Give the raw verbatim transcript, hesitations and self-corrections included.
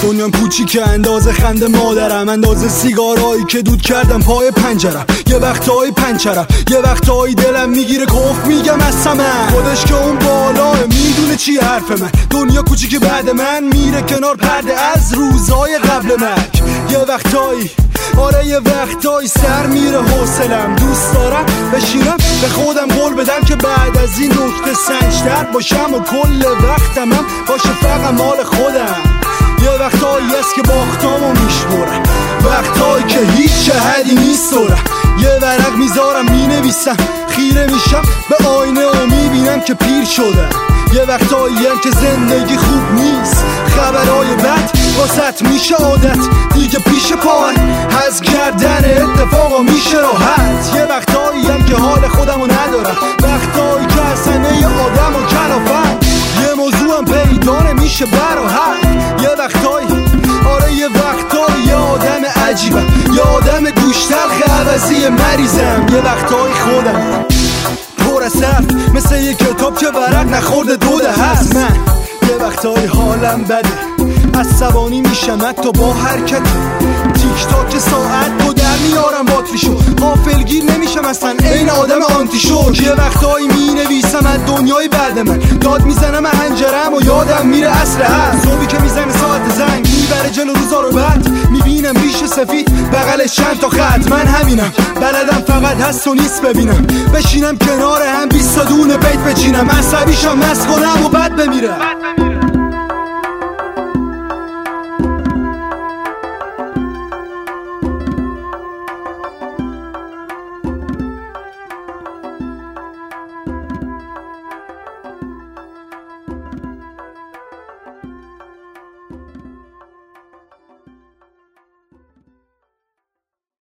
دنیام کوچیکه اندازه خنده مادرم، اندازه سیگارایی که دود کردم پای پنجرم. یه وقتایی پنچرم، یه وقتایی دلم میگیره کف میگم از سمن. خودش که اون بالاه میدونه چی حرف من. دنیا کوچیکه بعد من میره کنار پرده از روزای قبل مرگ. یه وقتایی آره یه وقتایی سر میره حوصلم. دوست دارم بشینم به خودم قول بدم که بعد از این نکته سنجتر باشم و کل وقتم هم باشه فقط مال خودم. یه وقتایی هست که باختامو میشمورم، وقتایی که هیچ حدی نیستورم. یه ورق میذارم مینویسم، خیره میشم به آینه و میبینم که پیر شدم. یه وقتایی هم که زندگی خوب نیست، خبرهای بد واسط میشه عادت دیگه پیش پاهن، از کردن اتفاقا میشه راحت. یه وقتایی هم که حال خودمو ندارم، وقتایی که اصلا یه آدم و کلافم. یه موضوع هم پیدا نمیشه براحت. یه وقتایی آره یه وقتایی یه آدم عجیبم، یه آدم گوشتلخ عوضی مریضم. یه وقتایی خودم پر از حرف مثل یه کتاب که ورق نخورده دوده هست. من یه وقتایی حالم بده، عصبانی میشم حتی با حرکت تیک تاک ساعت رو در میارم باتریشو. غافلگیر نمیشم اصلا این آدم آنتی شوک. یه وقتایی مینویسم از دنیای بعد من، داد میزنم هنجرم و یادم میره عصر هست. صبحی که میزنه ساعت زنگ میبره جلو روزا رو بعد میبینم ریش سفید بغلش چند تا خط. من همینم بلدم فقط هست و نیست ببینم، بشینم کنار هم بیست تا دونه بیت بچینم، عصبیشم مست کنم و بعد بمیرم.